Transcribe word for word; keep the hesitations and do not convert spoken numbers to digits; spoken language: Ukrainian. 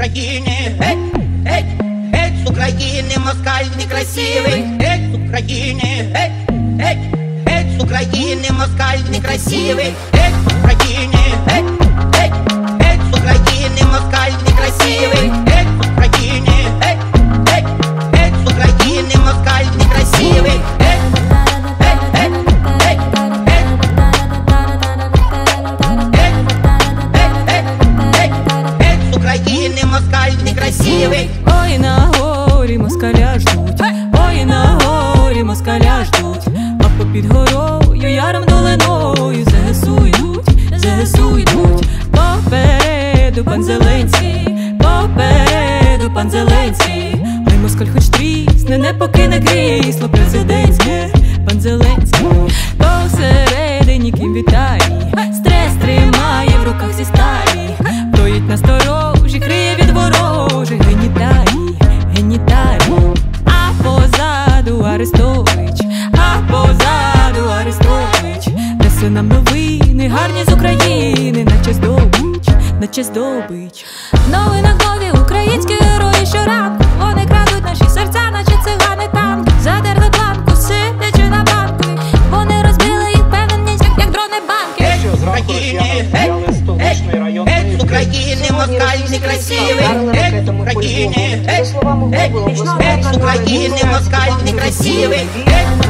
України, геть, геть, геть з України, москаль некрасивий, геть з України, геть, геть, геть з України, москаль некрасивий, геть з України, геть, геть, геть з України, москаль некрасивий, геть з України, геть, геть, геть з України, москаль некрасивий, геть, геть, геть, геть, геть з України, москаль некрасивий. Ой, на горі москаля ждуть, ой, на горі москаля ждуть, а попід горою яром долиною ЗСУ йдуть, ЗСУ йдуть. Попереду пан Зеленський, попереду пан Зеленський, ой, москаль хоч трісне, не покине крісло президентське. Пан Зеленський посередині ким вітає, стрес тримає в руках зі сталі, стоїть насторожі, криє від ворожих геніталій, геніталій. А позаду Арестович, а позаду Арестович, несе нам новини гарні з України, наче здобич, наче здобич. В новинах нові українські герої щоранку, вони крадуть наші серця, наче цигани танки. Задерли планку, сидячи на банку, вони розбили їх певненість, як дрони банки. Геть з України, геть, геть, геть з України, москаль некрасивий, геть з України, геть, геть, геть з України, москаль некрасивий, геть.